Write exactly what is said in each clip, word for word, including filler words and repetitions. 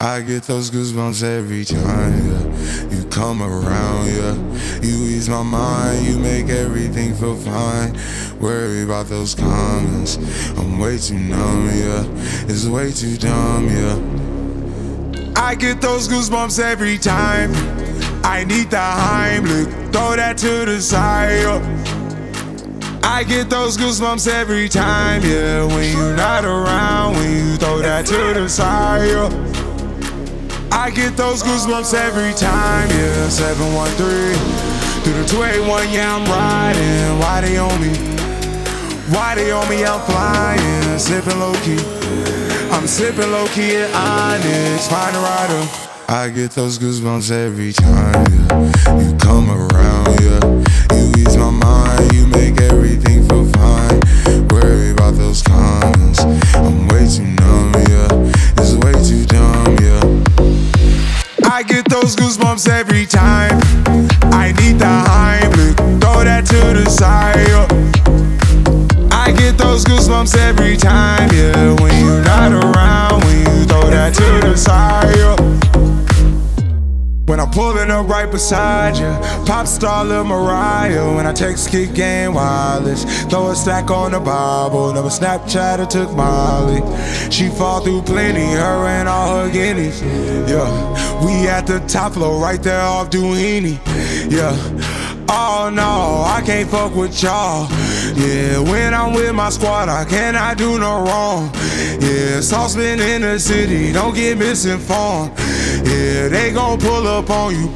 I get those goosebumps every time, yeah. You come around, yeah. You ease my mind, you make everything feel fine. Worry about those comments, I'm way too numb, yeah. It's way too dumb, yeah. I get those goosebumps every time. I need the Heimlich, throw that to the side, yeah. I get those goosebumps every time, yeah. When you're not around, when you throw that to the side, yeah. I get those goosebumps every time, yeah. seven one three through the two eight one, yeah, I'm riding. Why they on me? Why they on me? I'm flying, sipping low key. I'm sipping low key at Onyx, find a rider. I get those goosebumps every time, yeah. You come around, yeah. You ease my mind, you make everything feel fine. Worry about those comments, I'm way too numb, yeah. It's way too dumb, yeah. I get those goosebumps every time. I need the Heimlich, throw that to the side, yeah. I get those goosebumps every time, yeah. When you're not around, when you throw that to the side, yeah. When I'm pulling up right beside you, pop star Lil Mariah. When I text Kick Game Wireless, throw a stack on the Bible. Never Snapchat or took Molly. She fall through plenty, her and all her guineas. Yeah, we at the top floor, right there off Duini. Yeah, oh no, I can't fuck with y'all. Yeah, when I'm with my squad, I cannot do no wrong. Yeah, saucepan in the city, don't get misinformed. Yeah, they gon' pull up on you.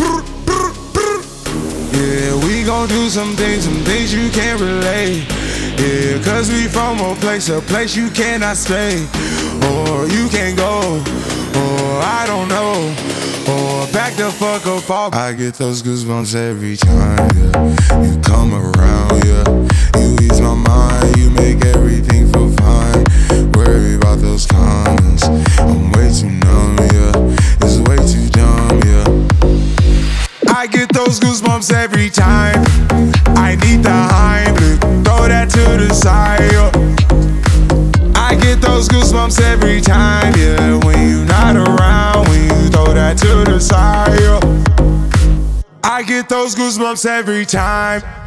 Yeah, we gon' do some things, some things you can't relate. Yeah, cause we from a place, a place you cannot stay. Or you can't go, or I don't know. Or back the fuck up off. I get those goosebumps every time, yeah. You come around, yeah. You ease my mind, you make everything feel fine. Worry about those comments, I'm way too numb, yeah. It's way too dumb, yeah. I get those goosebumps every time. I need the Heimlich, throw that to the side, yeah. I get those goosebumps every time, yeah. When you're not around, when you throw that to the side, yeah. I get those goosebumps every time.